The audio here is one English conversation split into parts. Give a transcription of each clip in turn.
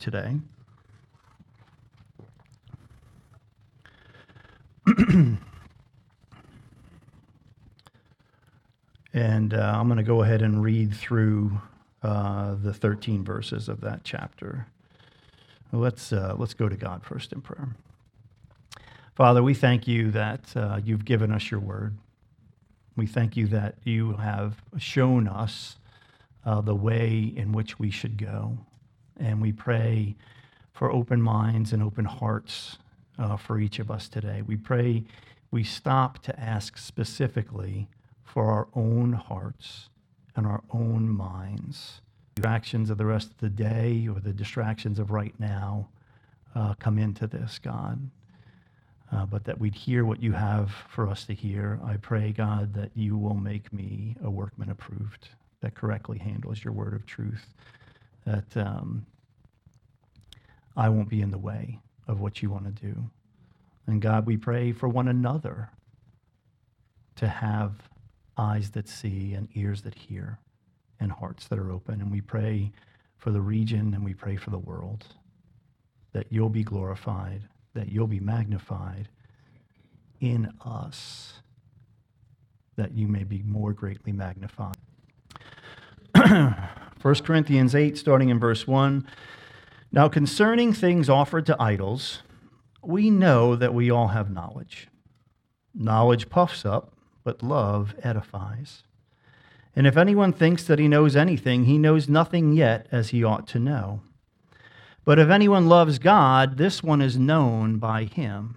today. And I'm going to go ahead and read through the 13 verses of that chapter. Let's go to God first in prayer. Father, we thank you that you've given us your word. We thank you that you have shown us the way in which we should go. And we pray for open minds and open hearts for each of us today. We pray we stop to ask specifically for our own hearts and our own minds. Distractions of the rest of the day or the distractions of right now come into this, God. But that we'd hear what you have for us to hear. I pray, God, that you will make me a workman approved, that correctly handles your word of truth, that I won't be in the way of what you want to do. And God, we pray for one another to have eyes that see and ears that hear and hearts that are open. And we pray for the region and we pray for the world, that you'll be glorified, that you'll be magnified in us, that you may be more greatly magnified. 1 Corinthians 8, starting in verse 1. Now concerning things offered to idols, we know that we all have knowledge. Knowledge puffs up, but love edifies. And if anyone thinks that he knows anything, he knows nothing yet as he ought to know. But if anyone loves God, this one is known by him.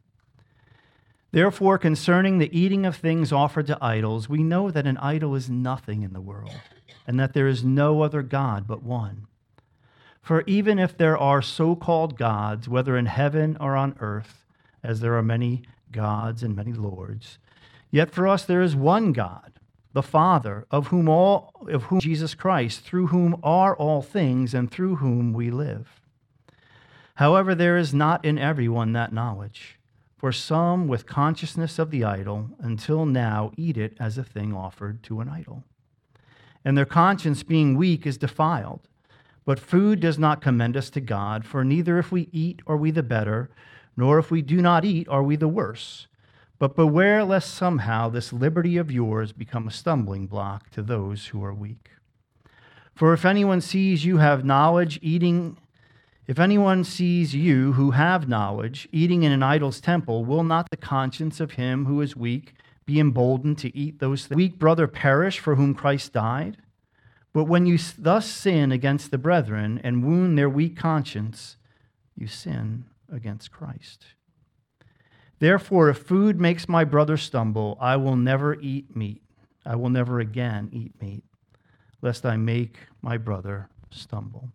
Therefore, concerning the eating of things offered to idols, we know that an idol is nothing in the world, and that there is no other God but one. For even if there are so-called gods, whether in heaven or on earth, as there are many gods and many lords, yet for us there is one God, the Father, of whom Jesus Christ, through whom are all things and through whom we live. However, there is not in everyone that knowledge. For some, with consciousness of the idol, until now eat it as a thing offered to an idol. And their conscience, being weak, is defiled. But food does not commend us to God, for neither if we eat are we the better, nor if we do not eat are we the worse. But beware lest somehow this liberty of yours become a stumbling block to those who are weak. For if anyone sees you have knowledge if anyone sees you who have knowledge eating in an idol's temple, will not the conscience of him who is weak be emboldened to eat those things? Weak brother perish for whom Christ died? But when you thus sin against the brethren and wound their weak conscience, you sin against Christ. Therefore, if food makes my brother stumble, I will never eat meat. I will never again eat meat, lest I make my brother stumble.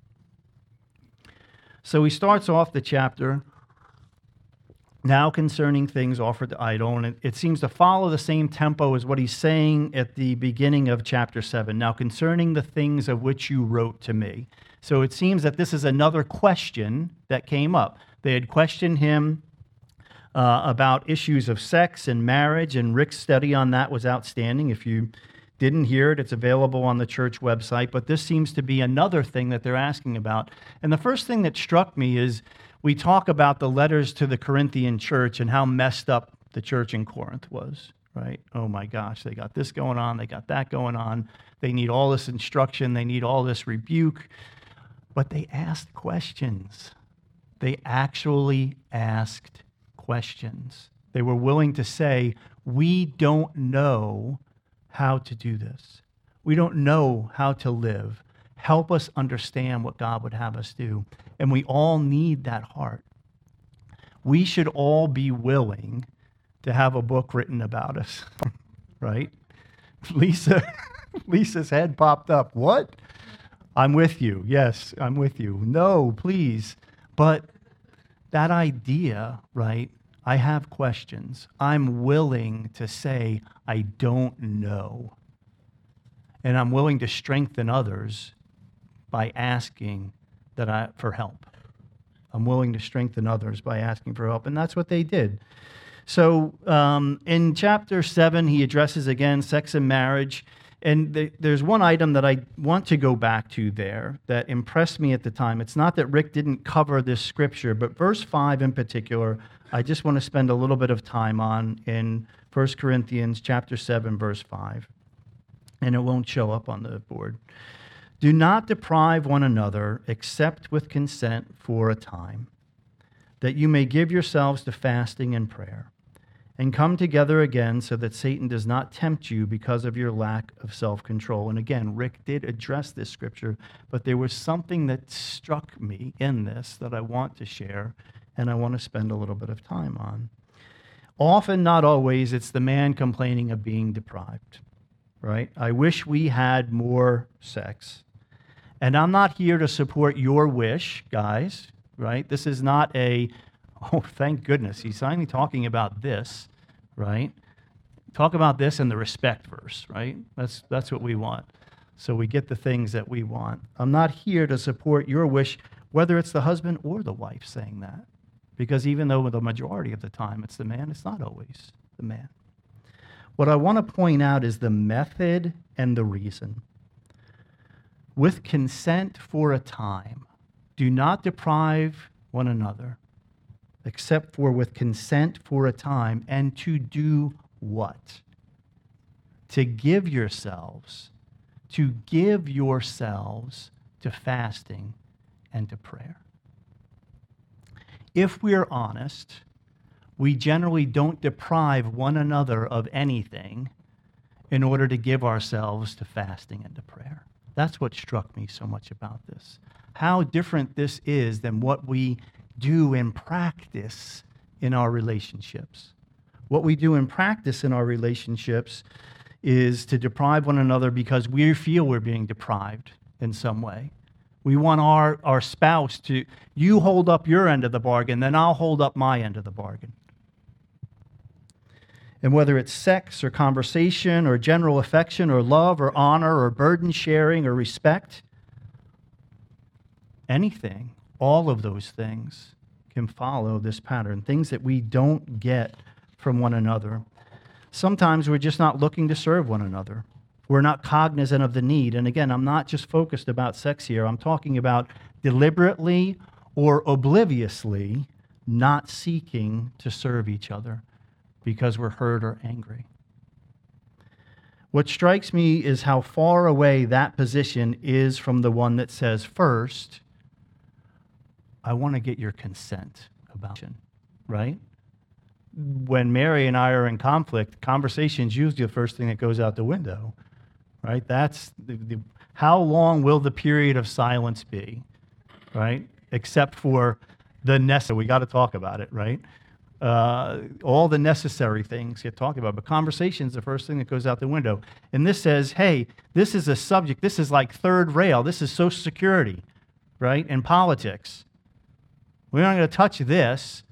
So he starts off the chapter, now concerning things offered to idol, and it seems to follow the same tempo as what he's saying at the beginning of chapter 7. Now concerning the things of which you wrote to me. So it seems that this is another question that came up. They had questioned him about issues of sex and marriage, and Rick's study on that was outstanding. If you didn't hear it, it's available on the church website, but this seems to be another thing that they're asking about. And the first thing that struck me is we talk about the letters to the Corinthian church and how messed up the church in Corinth was, right? Oh my gosh, they got this going on, they got that going on, they need all this instruction, they need all this rebuke, but they asked questions. They actually asked questions. They were willing to say, we don't know how to do this. We don't know how to live. Help us understand what God would have us do. And we all need that heart. We should all be willing to have a book written about us, right? Lisa's head popped up. What? I'm with you. Yes, I'm with you. No, please. But that idea, right? I have questions. I'm willing to say, I don't know. And I'm willing to strengthen others by asking for help. I'm willing to strengthen others by asking for help. And that's what they did. So in chapter 7, he addresses again sex and marriage. And there's one item that I want to go back to there that impressed me at the time. It's not that Rick didn't cover this scripture, but verse 5 in particular, I just want to spend a little bit of time on in 1 Corinthians chapter 7, verse 5. And it won't show up on the board. Do not deprive one another except with consent for a time, that you may give yourselves to fasting and prayer, and come together again so that Satan does not tempt you because of your lack of self-control. And again, Rick did address this scripture, but there was something that struck me in this that I want to share, and I want to spend a little bit of time on. Often, not always, it's the man complaining of being deprived, right? I wish we had more sex. And I'm not here to support your wish, guys, right? This is not oh, thank goodness, he's finally talking about this, right? Talk about this in the respect verse, right? That's what we want. So we get the things that we want. I'm not here to support your wish, whether it's the husband or the wife saying that. Because even though the majority of the time it's the man, it's not always the man. What I want to point out is the method and the reason. With consent for a time, do not deprive one another, except for with consent for a time, and to do what? To give yourselves to fasting and to prayer. If we're honest, we generally don't deprive one another of anything in order to give ourselves to fasting and to prayer. That's what struck me so much about this. How different this is than what we do in practice in our relationships. What we do in practice in our relationships is to deprive one another because we feel we're being deprived in some way. We want our spouse to, you hold up your end of the bargain, then I'll hold up my end of the bargain. And whether it's sex or conversation or general affection or love or honor or burden sharing or respect, anything, all of those things can follow this pattern, things that we don't get from one another. Sometimes we're just not looking to serve one another. We're not cognizant of the need. And again, I'm not just focused about sex here. I'm talking about deliberately or obliviously not seeking to serve each other because we're hurt or angry. What strikes me is how far away that position is from the one that says, first, I want to get your consent about it, right? When Mary and I are in conflict, conversation's usually the first thing that goes out the window, right? That's how long will the period of silence be, right? Except for the necessary, we got to talk about it, right? All the necessary things get talked about, but conversation's the first thing that goes out the window. And this says, hey, this is a subject, this is like third rail, this is Social Security, right? And politics. We're not going to touch this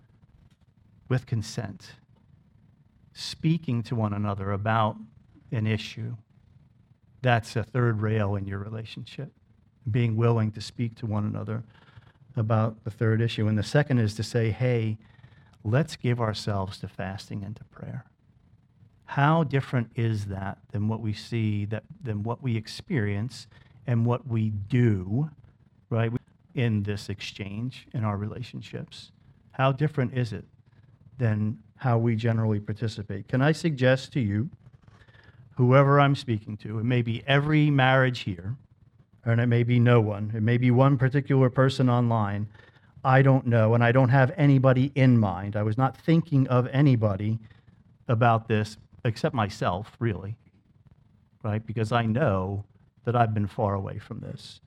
with consent. Speaking to one another about an issue. That's a third rail in your relationship. Being willing to speak to one another about the third issue. And the second is to say, hey, let's give ourselves to fasting and to prayer. How different is that than what we see, than what we experience and what we do, right, in this exchange in our relationships? How different is it than how we generally participate? Can I suggest to you, whoever I'm speaking to, it may be every marriage here, and it may be no one, it may be one particular person online, I don't know, and I don't have anybody in mind. I was not thinking of anybody about this except myself, really, right? Because I know that I've been far away from this.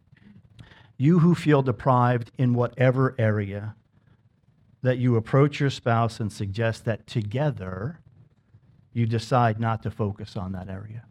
You who feel deprived in whatever area, that you approach your spouse and suggest that together you decide not to focus on that area.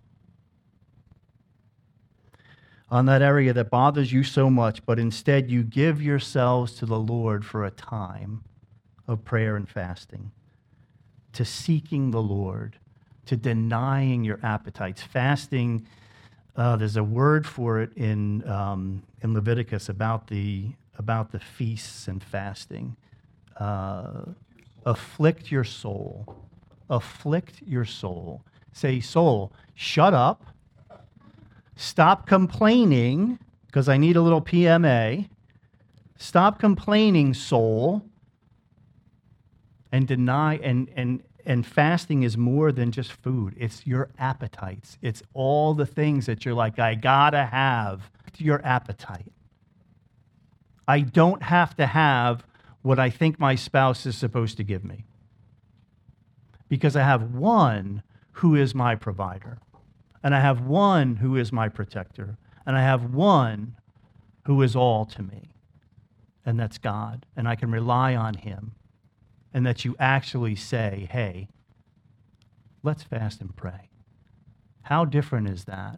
On that area that bothers you so much, but instead you give yourselves to the Lord for a time of prayer and fasting, to seeking the Lord, to denying your appetites. Fasting, there's a word for it in Leviticus about the feasts and fasting. Afflict your soul. Afflict your soul. Say, soul, shut up. Stop complaining, because I need a little PMA. Stop complaining, soul. And deny, and fasting is more than just food. It's your appetites. It's all the things that you're like, I gotta have your appetite. I don't have to have what I think my spouse is supposed to give me, because I have one who is my provider, and I have one who is my protector, and I have one who is all to me, and that's God, and I can rely on him. And that you actually say, hey, let's fast and pray. How different is that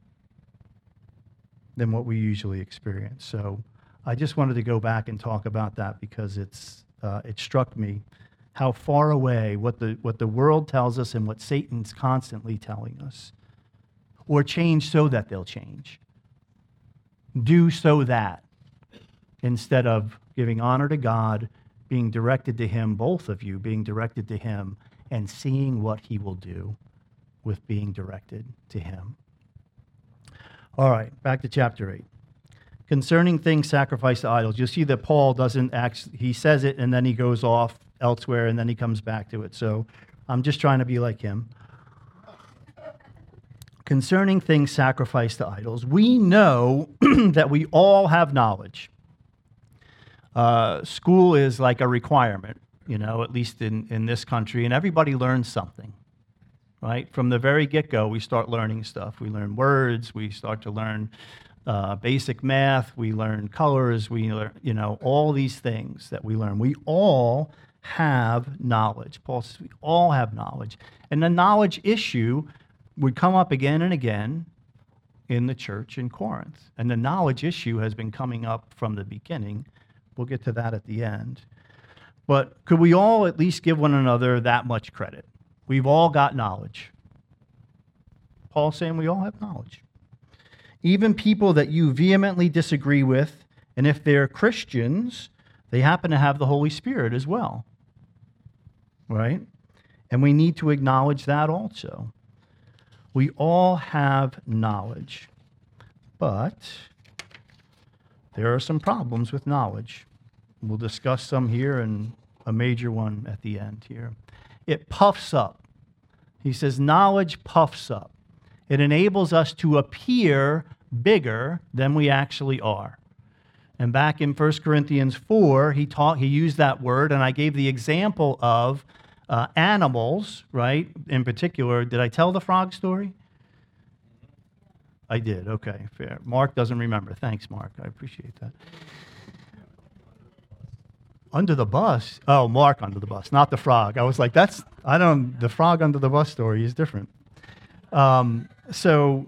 than what we usually experience? So I just wanted to go back and talk about that, because it struck me how far away what the world tells us and what Satan's constantly telling us. Or change so that they'll change. Do so that, instead of giving honor to God, being directed to him, both of you being directed to him, and seeing what he will do with being directed to him. All right, back to chapter 8. Concerning things sacrificed to idols, you'll see that Paul doesn't actually, he says it and then he goes off elsewhere and then he comes back to it. So I'm just trying to be like him. Concerning things sacrificed to idols, we know that we all have knowledge. School is like a requirement, at least in this country, and everybody learns something, right? From the very get-go, we start learning stuff. We learn words, we start to learn basic math, we learn colors, we learn, all these things that we learn. We all have knowledge. Paul says we all have knowledge. And the knowledge issue would come up again and again in the church in Corinth. And the knowledge issue has been coming up from the beginning. We'll get to that at the end. But could we all at least give one another that much credit? We've all got knowledge. Paul's saying we all have knowledge. Even people that you vehemently disagree with, and if they're Christians, they happen to have the Holy Spirit as well. Right? And we need to acknowledge that also. We all have knowledge. But there are some problems with knowledge. We'll discuss some here and a major one at the end here. It puffs up. He says knowledge puffs up. It enables us to appear bigger than we actually are. And back in 1 Corinthians 4, he used that word, and I gave the example of animals, right? In particular, did I tell the frog story? I did. Okay, fair. Mark doesn't remember. Thanks, Mark. I appreciate that. Under the bus? Oh, Mark under the bus, not the frog. I was like, the frog under the bus story is different. So,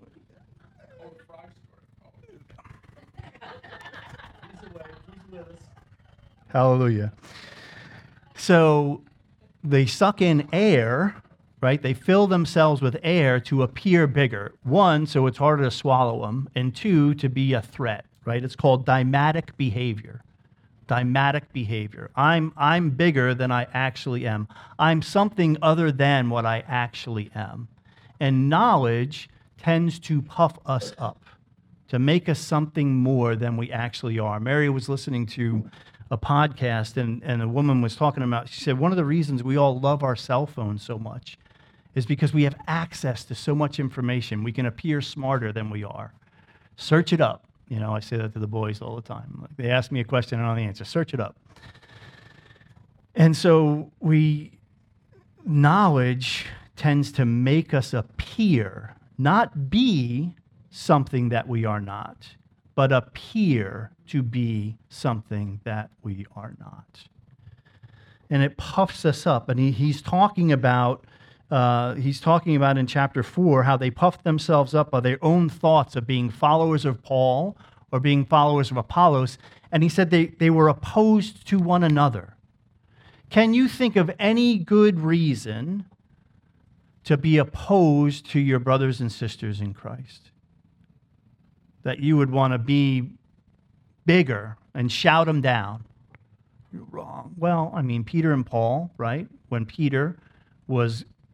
hallelujah. So, they suck in air, right? They fill themselves with air to appear bigger. One, so it's harder to swallow them, and two, to be a threat, right? It's called dymatic behavior. Dymatic behavior. I'm bigger than I actually am. I'm something other than what I actually am. And knowledge tends to puff us up, to make us something more than we actually are. Mary was listening to a podcast, and a woman was talking about, she said, one of the reasons we all love our cell phones so much is because we have access to so much information. We can appear smarter than we are. Search it up. I say that to the boys all the time. They ask me a question, I don't know the answer. Search it up. And so knowledge tends to make us appear, not be something that we are not, but appear to be something that we are not. And it puffs us up. And he's talking about in chapter 4 how they puffed themselves up by their own thoughts of being followers of Paul or being followers of Apollos. And he said they were opposed to one another. Can you think of any good reason to be opposed to your brothers and sisters in Christ? That you would want to be bigger and shout them down? You're wrong. Well, Peter and Paul, right? When Peter was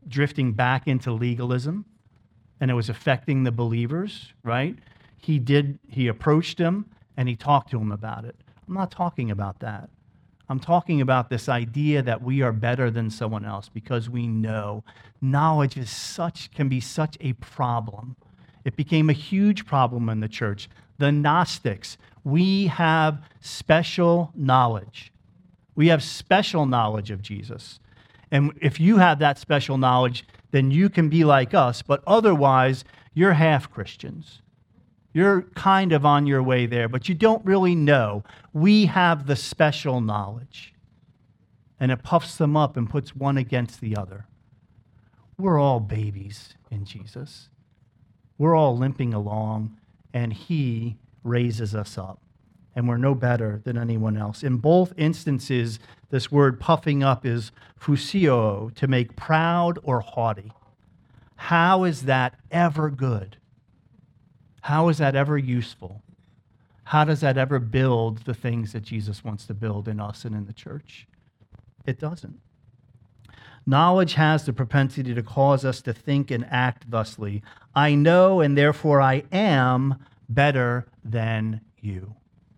drifting back into legalism, and it was affecting the believers, right? He approached him and he talked to him about it. I'm not talking about that. I'm talking about this idea that we are better than someone else because we know knowledge can be such a problem. It became a huge problem in the church. The Gnostics, we have special knowledge. We have special knowledge of Jesus. And if you have that special knowledge, then you can be like us, but otherwise, you're half Christians. You're kind of on your way there, but you don't really know. We have the special knowledge. And it puffs them up and puts one against the other. We're all babies in Jesus. We're all limping along, and he raises us up. And we're no better than anyone else. In both instances, this word puffing up is phusio, to make proud or haughty. How is that ever good? How is that ever useful? How does that ever build the things that Jesus wants to build in us and in the church? It doesn't. Knowledge has the propensity to cause us to think and act thusly. I know, and therefore I am better than you.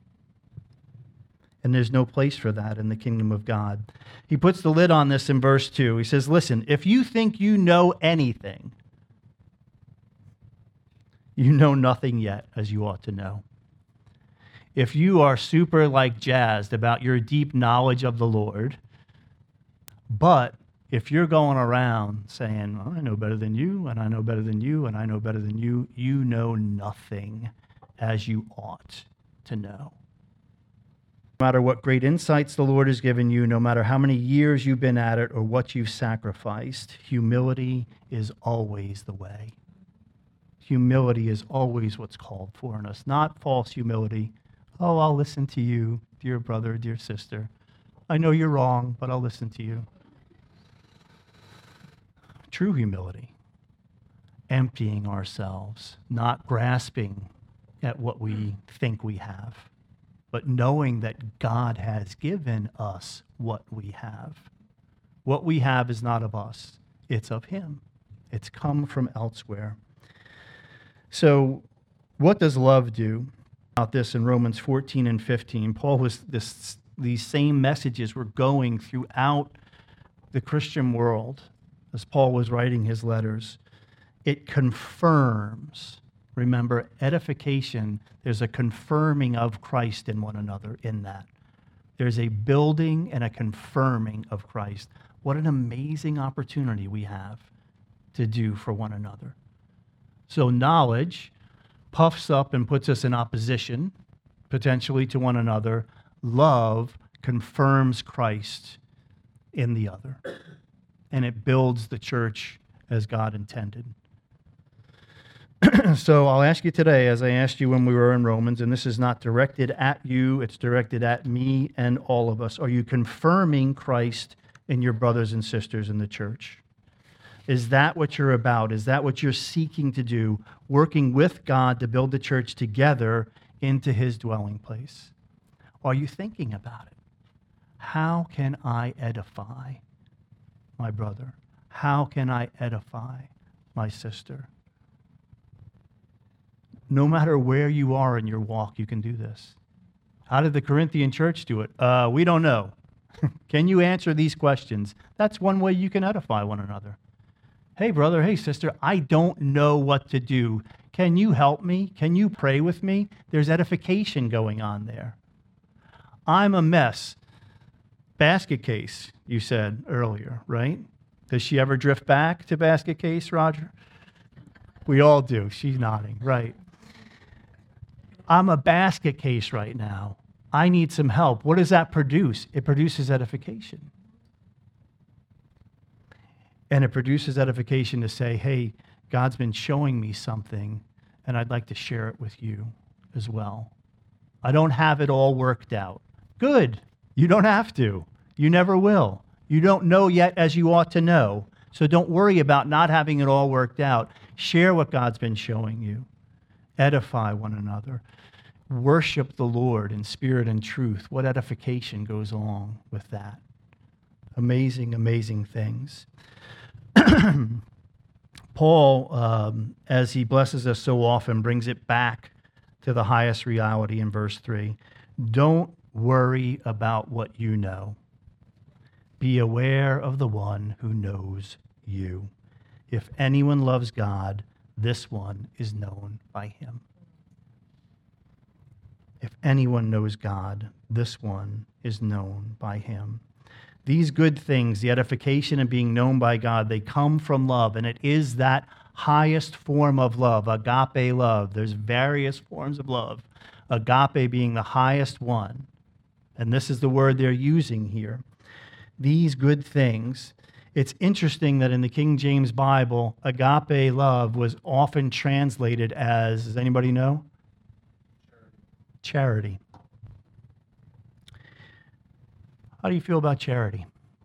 And there's no place for that in the kingdom of God. He puts the lid on this in verse 2. He says, listen, if you think you know anything, you know nothing yet as you ought to know. If you are super jazzed about your deep knowledge of the Lord, but if you're going around saying, well, I know better than you, and I know better than you, and I know better than you, you know nothing as you ought to know. No matter what great insights the Lord has given you, no matter how many years you've been at it or what you've sacrificed, humility is always the way. Humility is always what's called for in us, not false humility. Oh, I'll listen to you, dear brother, dear sister. I know you're wrong, but I'll listen to you. True humility, emptying ourselves, not grasping at what we think we have, but knowing that God has given us what we have. What we have is not of us, it's of him. It's come from elsewhere. So what does love do? About this in Romans 14 and 15. These same messages were going throughout the Christian world as Paul was writing his letters. It confirms, remember, edification, there's a confirming of Christ in one another in that. There's a building and a confirming of Christ. What an amazing opportunity we have to do for one another. So knowledge puffs up and puts us in opposition, potentially to one another. Love confirms Christ in the other. And it builds the church as God intended. So I'll ask you today, as I asked you when we were in Romans, and this is not directed at you, it's directed at me and all of us. Are you confirming Christ in your brothers and sisters in the church? Is that what you're about? Is that what you're seeking to do? Working with God to build the church together into his dwelling place? Are you thinking about it? How can I edify my brother? How can I edify my sister? No matter where you are in your walk, you can do this. How did the Corinthian church do it? We don't know. Can you answer these questions? That's one way you can edify one another. Hey, brother, hey, sister, I don't know what to do. Can you help me? Can you pray with me? There's edification going on there. I'm a mess. Basket case, you said earlier, right? Does she ever drift back to basket case, Roger? We all do. She's nodding, right. I'm a basket case right now. I need some help. What does that produce? It produces edification. And it produces edification to say, hey, God's been showing me something, and I'd like to share it with you as well. I don't have it all worked out. Good. You don't have to. You never will. You don't know yet as you ought to know. So don't worry about not having it all worked out. Share what God's been showing you. Edify one another. Worship the Lord in spirit and truth. What edification goes along with that? Amazing, amazing things. Paul, as he blesses us so often, brings it back to the highest reality in verse 3. Don't worry about what you know. Be aware of the one who knows you. If anyone loves God, this one is known by him. If anyone knows God, this one is known by him. These good things, the edification and being known by God, they come from love, and it is that highest form of love, agape love. There's various forms of love, agape being the highest one. And this is the word they're using here. These good things. It's interesting that in the King James Bible, agape love was often translated as, does anybody know? Charity. How do you feel about charity?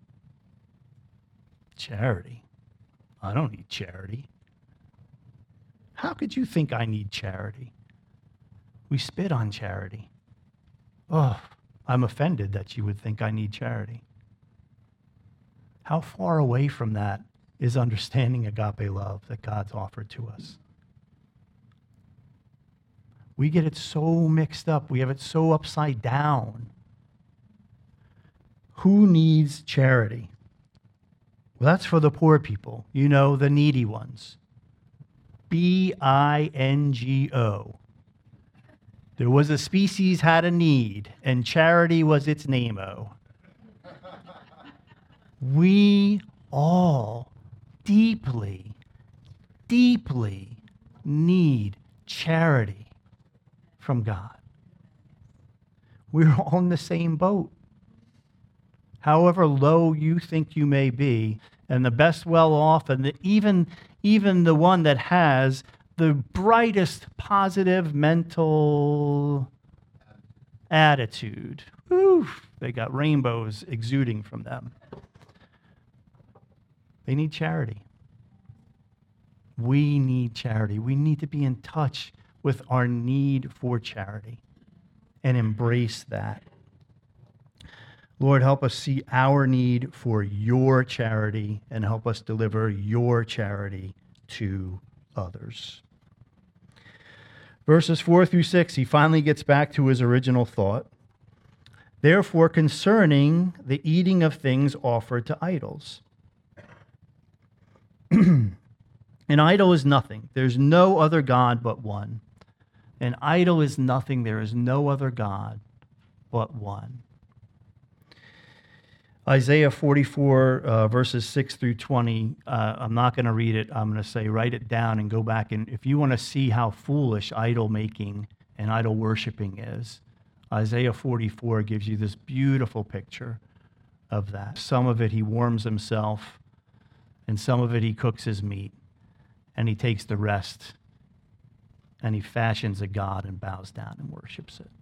Charity? I don't need charity. How could you think I need charity? We spit on charity. Oh, I'm offended that you would think I need charity. How far away from that is understanding agape love that God's offered to us? We get it so mixed up. We have it so upside down. Who needs charity? Well, that's for the poor people, the needy ones. B-I-N-G-O. There was a species had a need, and charity was its name-o. We all deeply, deeply need charity from God. We're all in the same boat. However low you think you may be, and the best well-off, and even the one that has the brightest positive mental attitude, they got rainbows exuding from them. They need charity. We need charity. We need to be in touch with our need for charity and embrace that. Lord, help us see our need for your charity and help us deliver your charity to others. Verses 4 through 6, he finally gets back to his original thought. Therefore, concerning the eating of things offered to idols. An idol is nothing. There's no other God but one. An idol is nothing. There is no other God but one. Isaiah 44, verses 6 through 20, I'm not going to read it. I'm going to say write it down and go back. And if you want to see how foolish idol making and idol worshiping is, Isaiah 44 gives you this beautiful picture of that. Some of it he warms himself, and some of it he cooks his meat, and he takes the rest, and he fashions a god and bows down and worships it.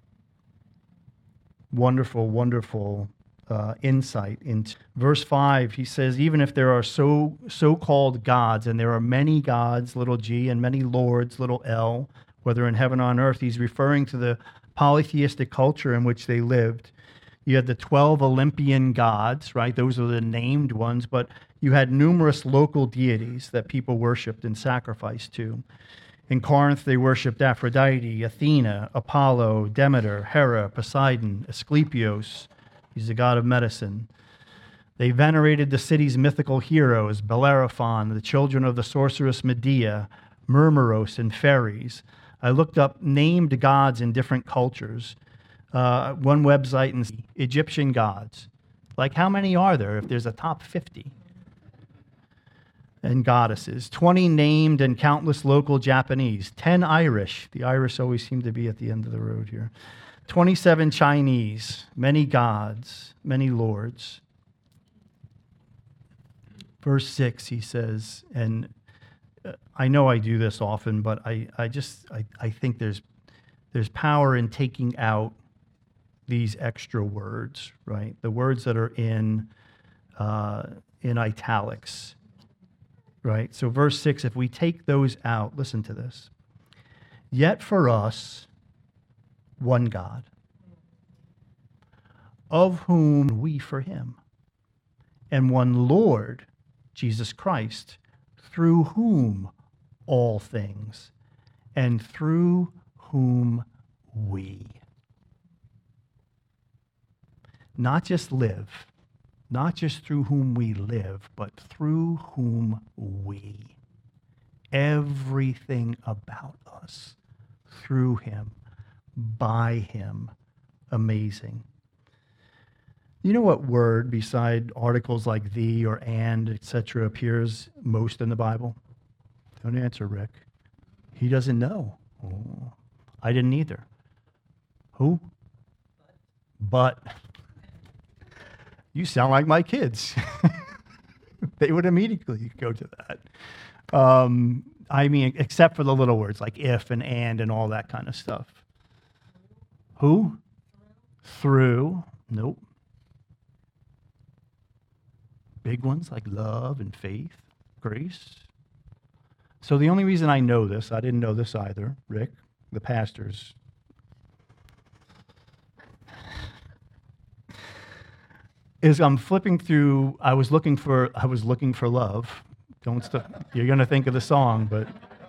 Wonderful, wonderful insight into verse 5. He says, even if there are so-called gods, and there are many gods, little g, and many lords, little l, whether in heaven or on earth, he's referring to the polytheistic culture in which they lived. You had the 12 Olympian gods, right? Those are the named ones, but you had numerous local deities that people worshipped and sacrificed to. In Corinth, they worshipped Aphrodite, Athena, Apollo, Demeter, Hera, Poseidon, Asclepios. He's the god of medicine. They venerated the city's mythical heroes, Bellerophon, the children of the sorceress Medea, Murmeros, and fairies. I looked up named gods in different cultures. One website in Egyptian gods. Like, how many are there if there's a top 50? And goddesses. 20 named and countless local Japanese. 10 Irish. The Irish always seem to be at the end of the road here. 27 Chinese. Many gods. Many lords. Verse 6, he says, and I know I do this often, but I think there's power in taking out these extra words, right? The words that are in italics, right? So verse 6, if we take those out, listen to this. Yet for us, one God, of whom we for him, and one Lord, Jesus Christ, through whom all things, and through whom we. Not just live, not just through whom we live, but through whom we. Everything about us, through him, by him. Amazing. You know what word beside articles like the or and, etc., appears most in the Bible? Don't answer, Rick. He doesn't know. Oh, I didn't either. Who? But. You sound like my kids. They would immediately go to that. I mean, except for the little words like if and all that kind of stuff. Who? Through. Nope. Big ones like love and faith, grace. So the only reason I know this, I didn't know this either, Rick, the pastors, is I'm flipping through, I was looking for love. Don't stop. You're going to think of the song, but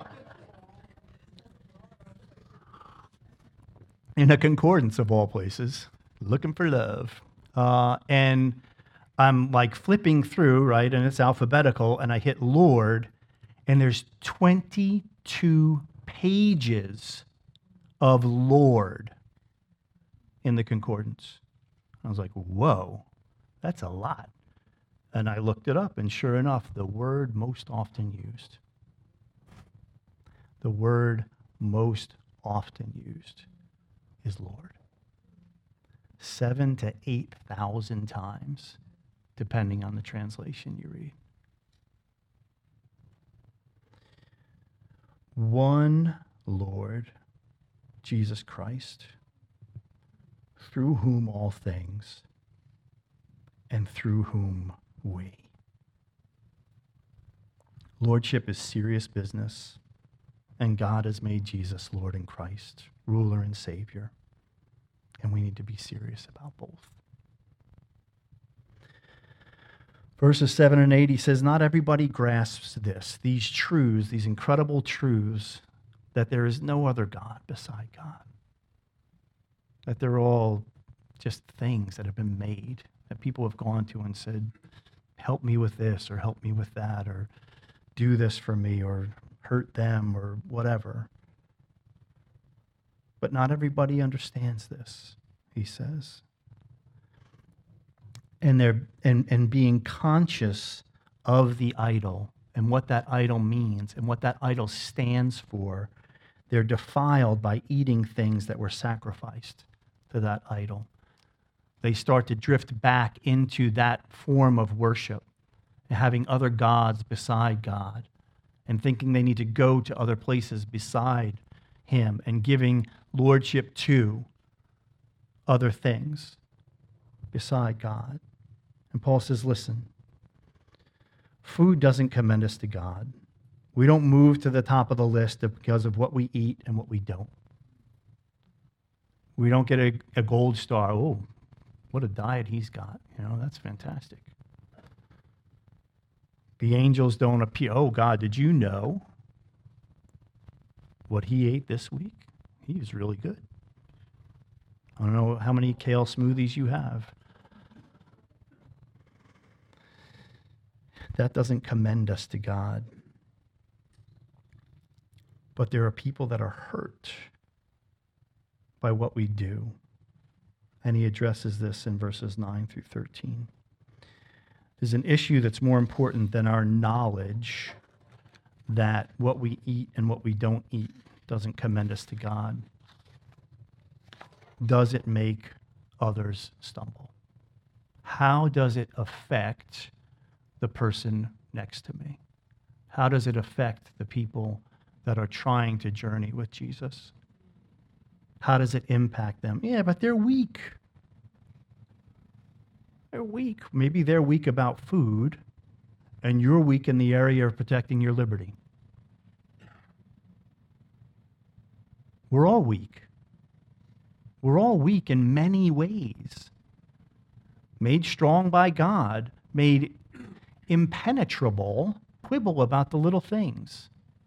in a concordance of all places, looking for love. And I'm like flipping through, right, and it's alphabetical, and I hit Lord, and there's 22 pages of Lord in the concordance. I was like, whoa, that's a lot. And I looked it up, and sure enough, the word most often used. The word most often used is Lord. 7,000 to 8,000 times, depending on the translation you read. One Lord, Jesus Christ, through whom all things, and through whom we. Lordship is serious business, and God has made Jesus Lord and Christ, ruler and Savior, and we need to be serious about both. Verses 7 and 8, he says, not everybody grasps this, these truths, these incredible truths, that there is no other God beside God, that they're all just things that have been made, that people have gone to and said, help me with this, or help me with that, or do this for me, or hurt them, or whatever. But not everybody understands this, he says. And being conscious of the idol and what that idol means and what that idol stands for, they're defiled by eating things that were sacrificed to that idol. They start to drift back into that form of worship, and having other gods beside God, and thinking they need to go to other places beside him, and giving lordship to other things beside God. And Paul says, listen, food doesn't commend us to God. We don't move to the top of the list because of what we eat and what we don't. We don't get a gold star. Oh, what a diet he's got. You know, that's fantastic. The angels don't appear. Oh, God, did you know what he ate this week? He was really good. I don't know how many kale smoothies you have. That doesn't commend us to God. But there are people that are hurt by what we do. And he addresses this in verses 9 through 13. There's an issue that's more important than our knowledge that what we eat and what we don't eat doesn't commend us to God. Does it make others stumble? How does it affect the person next to me? How does it affect the people that are trying to journey with Jesus? How does it impact them? Yeah, but they're weak. They're weak. Maybe they're weak about food, and you're weak in the area of protecting your liberty. We're all weak. We're all weak in many ways. Made strong by God, made impenetrable, quibble about the little things.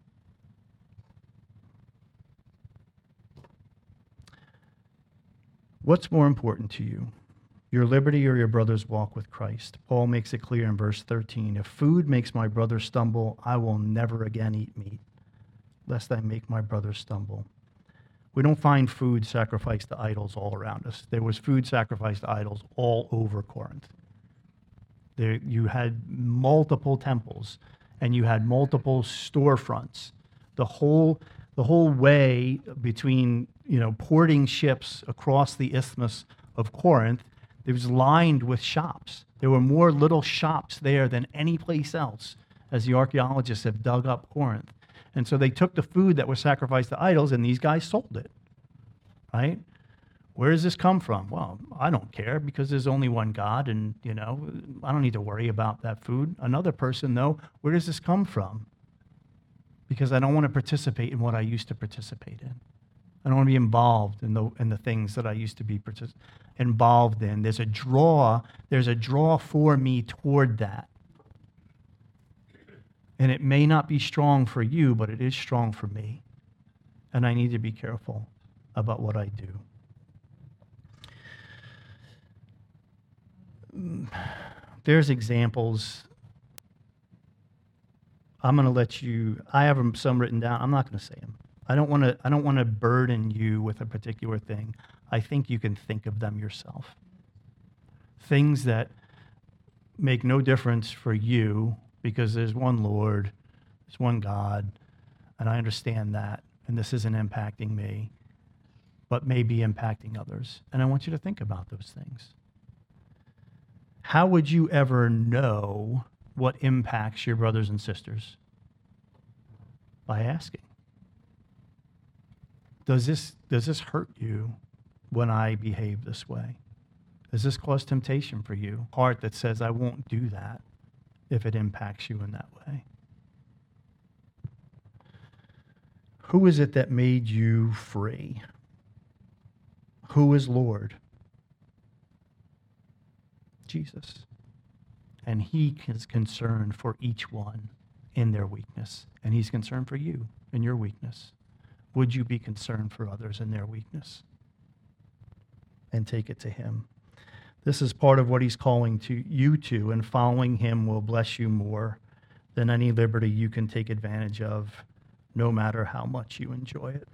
What's more important to you, your liberty or your brother's walk with Christ? Paul makes it clear in verse 13, if food makes my brother stumble, I will never again eat meat, lest I make my brother stumble. We don't find food sacrificed to idols all around us. There was food sacrificed to idols all over Corinth. There, you had multiple temples, and you had multiple storefronts. The whole way between, porting ships across the isthmus of Corinth, it was lined with shops. There were more little shops there than any place else, as the archaeologists have dug up Corinth. And so they took the food that was sacrificed to idols, and these guys sold it, right? Where does this come from? Well, I don't care because there's only one God, and, I don't need to worry about that food. Another person, though, where does this come from? Because I don't want to participate in what I used to participate in. I don't want to be involved in the things that I used to be involved in. There's a draw for me toward that. And it may not be strong for you, but it is strong for me. And I need to be careful about what I do. There's examples. I'm going to let you, I have some written down. I'm not going to say them. I don't want to burden you with a particular thing. I think you can think of them yourself. Things that make no difference for you because there's one Lord, there's one God, and I understand that, and this isn't impacting me, but may be impacting others. And I want you to think about those things. How would you ever know what impacts your brothers and sisters? By asking. Does this hurt you when I behave this way? Does this cause temptation for you? Heart that says, I won't do that if it impacts you in that way. Who is it that made you free? Who is Lord? Jesus. And he is concerned for each one in their weakness. And he's concerned for you in your weakness. Would you be concerned for others in their weakness? And take it to him. This is part of what he's calling to you to, and following him will bless you more than any liberty you can take advantage of, no matter how much you enjoy it.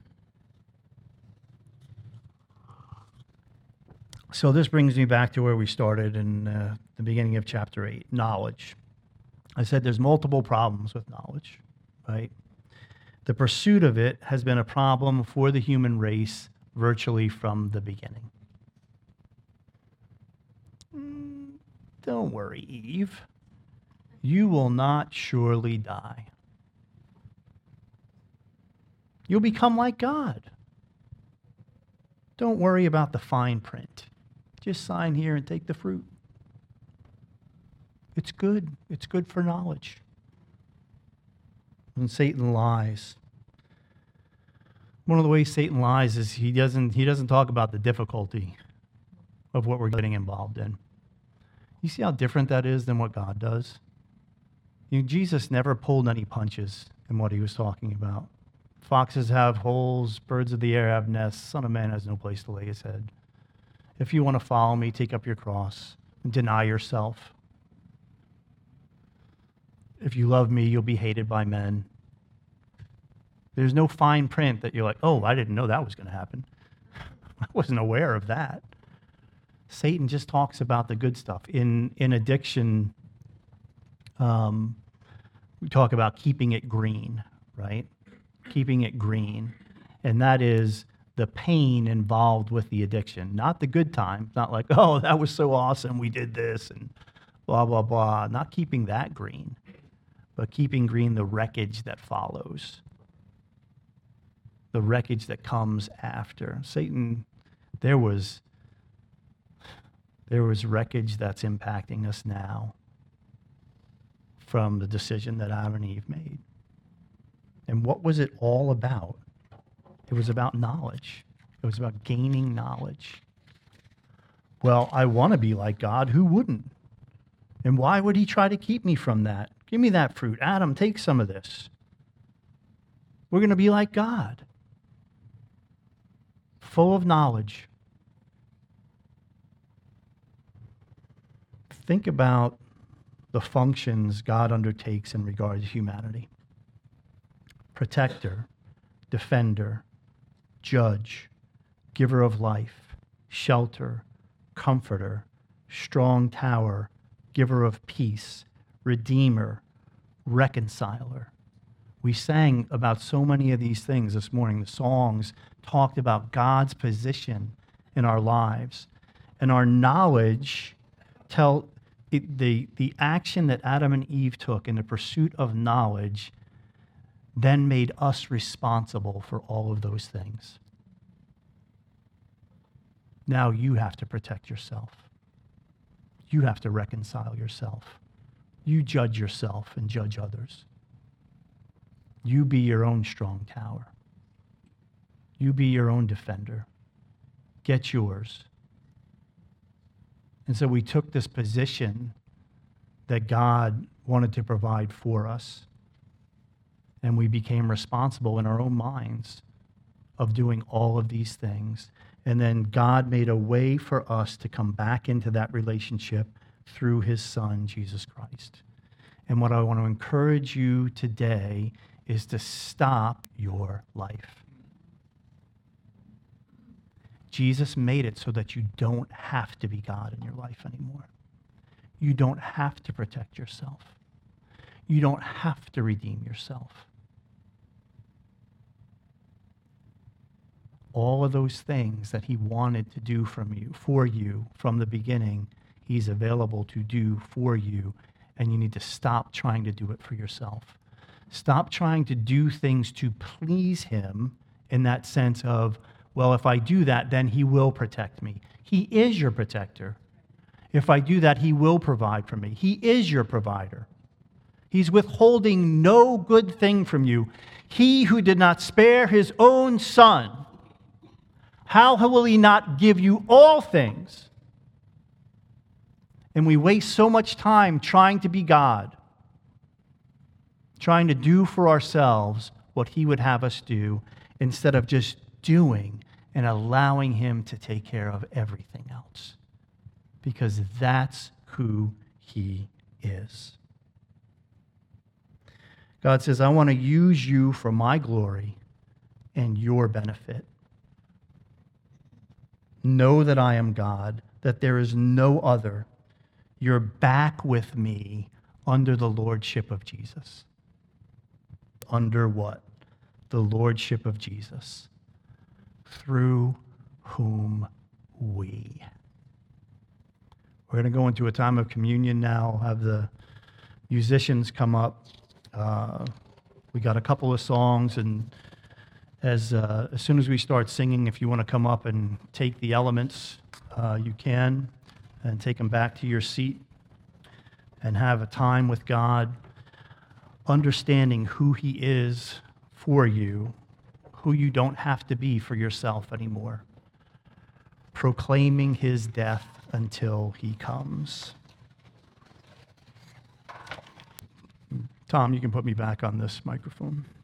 So this brings me back to where we started in the beginning of chapter 8, knowledge. I said there's multiple problems with knowledge, right? The pursuit of it has been a problem for the human race virtually from the beginning. Don't worry, Eve. You will not surely die. You'll become like God. Don't worry about the fine print. Just sign here and take the fruit. It's good. It's good for knowledge. When Satan lies, one of the ways Satan lies is he doesn't talk about the difficulty of what we're getting involved in. You see how different that is than what God does? Jesus never pulled any punches in what he was talking about. Foxes have holes, birds of the air have nests, Son of Man has no place to lay his head. If you want to follow me, take up your cross and deny yourself. If you love me, you'll be hated by men. There's no fine print that you're like, oh, I didn't know that was going to happen. I wasn't aware of that. Satan just talks about the good stuff. In addiction, we talk about keeping it green, right? Keeping it green. And that is the pain involved with the addiction, not the good time. Not like, oh, that was so awesome, we did this, and blah, blah, blah. Not keeping that green, but keeping green the wreckage that follows, the wreckage that comes after. Satan, there was wreckage that's impacting us now from the decision that Adam and Eve made. And what was it all about? It was about knowledge. It was about gaining knowledge. Well, I want to be like God. Who wouldn't? And why would he try to keep me from that? Give me that fruit. Adam, take some of this. We're going to be like God, full of knowledge. Think about the functions God undertakes in regard to humanity. Protector, defender, judge, giver of life, shelter, comforter, strong tower, giver of peace, redeemer, reconciler. We sang about so many of these things this morning. The songs talked about God's position in our lives. And our knowledge the action that Adam and Eve took in the pursuit of knowledge then made us responsible for all of those things. Now you have to protect yourself. You have to reconcile yourself. You judge yourself and judge others. You be your own strong tower. You be your own defender. Get yours. And so we took this position that God wanted to provide for us, and we became responsible in our own minds of doing all of these things. And then God made a way for us to come back into that relationship through his Son, Jesus Christ. And what I want to encourage you today is to stop your life. Jesus made it so that you don't have to be God in your life anymore. You don't have to protect yourself. You don't have to redeem yourself. All of those things that he wanted to do for you from the beginning, he's available to do for you, and you need to stop trying to do it for yourself. Stop trying to do things to please him in that sense of, well, if I do that, then he will protect me. He is your protector. If I do that, he will provide for me. He is your provider. He's withholding no good thing from you. He who did not spare his own Son, how will he not give you all things? And we waste so much time trying to be God, trying to do for ourselves what he would have us do, instead of just doing and allowing him to take care of everything else. Because that's who he is. God says, I want to use you for my glory and your benefit. Know that I am God, that there is no other. You're back with me under the lordship of Jesus. Under what? The lordship of Jesus, through whom we. We're going to go into a time of communion now. I'll have the musicians come up. We got a couple of songs, and as soon as we start singing, if you want to come up and take the elements, you can, and take them back to your seat and have a time with God, understanding who he is for you, who you don't have to be for yourself anymore, proclaiming his death until he comes. Tom, you can put me back on this microphone.